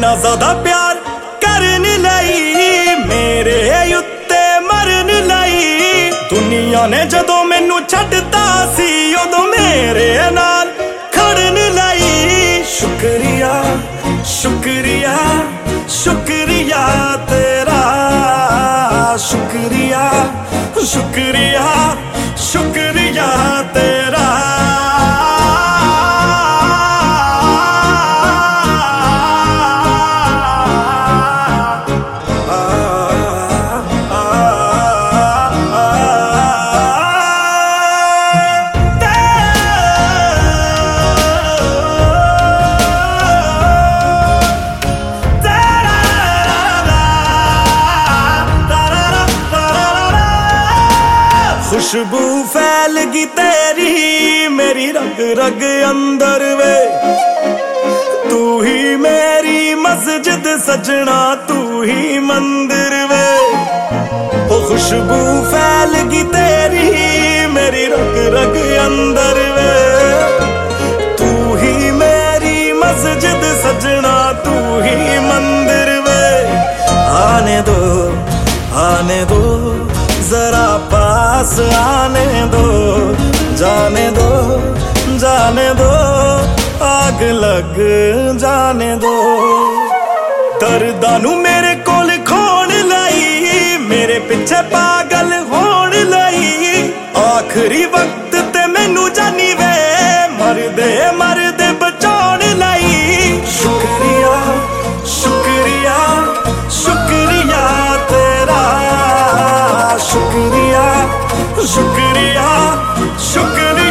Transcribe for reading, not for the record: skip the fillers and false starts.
इन्ना ज्यादा प्यार करन लई मेरे उत्ते मरन लई। दुनिया ने जदों मैनू छड्डता सी उदों मेरे नाल खड़न लई। शुक्रिया शुक्रिया शुक्रिया तेरा, शुक्रिया शुक्रिया शुक्रिया तेरा। खुशबू फैल गई तेरी मेरी रग रग अंदर वे। तू ही मेरी मस्जिद सजना, तू ही मंदिर वे। ओ खुशबू फैल गई तेरी मेरी रग रग अंदर वे। तू ही मेरी मस्जिद सजना, तू ही मंदिर वे। आने दो जरा पास आने दो, जाने दो जाने दो आग लग जाने दो। दर्दां नू मेरे कोल खोण लई मेरे पिछे पागल होण लई। आखिरी वक्त ते मैनू जानी वे मरदे मरदे बचाउण लई। शुक्रिया शुक्रिया शुक्रिया तेरा, शुक्रिया शुक्रिया शुक्रिया।